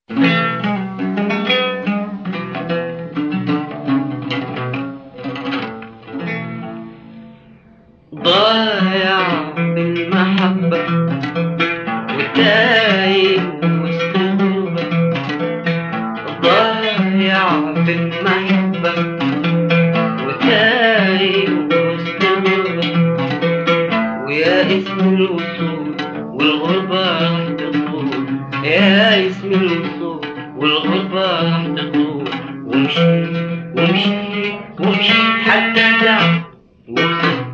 ضايع بالمحبة وتايه وسط الغربة، ضايع بالمحبة وتايه وسط الغربة، ويا اسم الوصول والغربة راح تطول، يا اسم الوصول والغربة راح تطول، ومشيت ومشيت ومشيت حتى تعب ووصلت.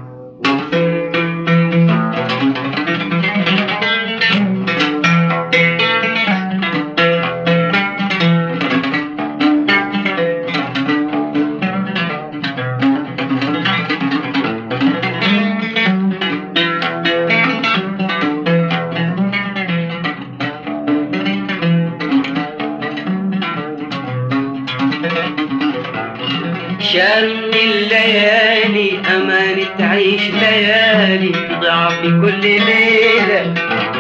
شالني الليالي أماني تعيش ليالي تضيع في كل ليلة،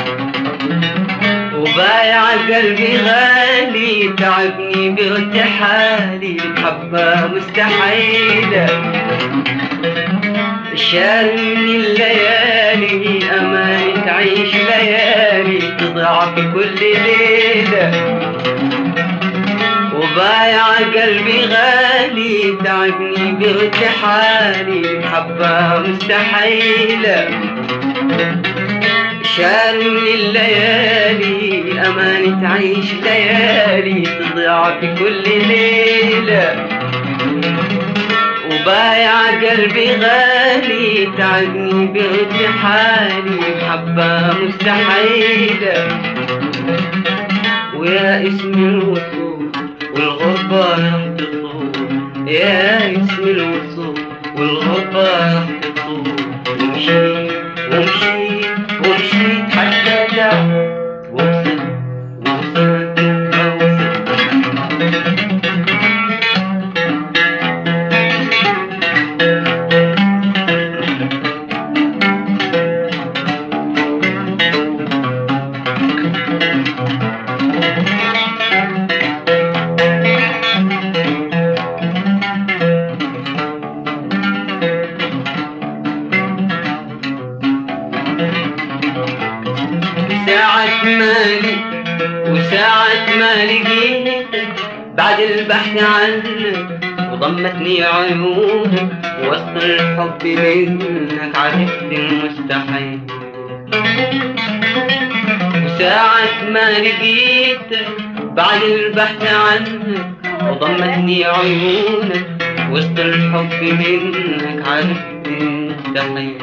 وبايع قلبي غالي تعبني بارتحالي المحبة مستحيلة. شالني الليالي أماني تعيش ليالي تضيع في كل ليلة، وبايع قلبي غالي تعبني بارتحالي المحبة مستحيلة. شالني الليالي أماني تعيش ليالي تضيع في كل ليلة، وبايع قلبي غالي تعبني بارتحالي المحبة مستحيلة، ويا اسم الوصول والغربة راح تطول، يا اسم الوصول والغربة راح تطول، ومشيت ومشيت ومشيت حتى تعب ووصلت ووصلت ما وصلت. وساعة ما لقيتك بعد البحث عنك وضمتني عيونك وسط الحب منك عرفت المستحيل. وساعة ما لقيتك بعد البحث عنك وضمتني عيونك وسط الحب منك عرفت المستحيل.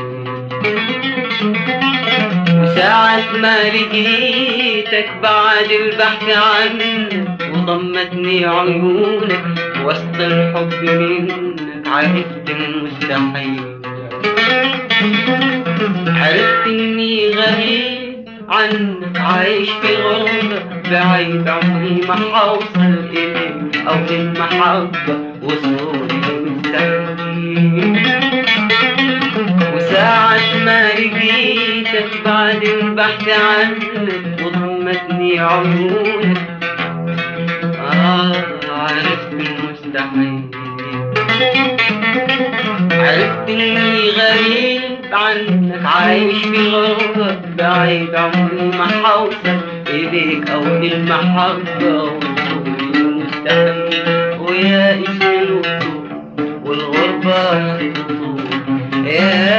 وساعة ما لقيتك بعد البحث عنك وضمتني عيونك وسط الحب منك عرفت المستحيل. عرفت اني غريب عنك عايش في غربة بعيد عمري ما حوصل اليك او للمحبة وصولي مستحيل. وساعة ما لقيتك بعد البحث عنك وضمتني عيونك عرفت المستحيل. عرفت اني غريب عنك عايش في غربة بعيد عمري ما حوصل اليك او للمحبة وصولي مستحيل، ويا اسم الوصول والغربة تطول، يا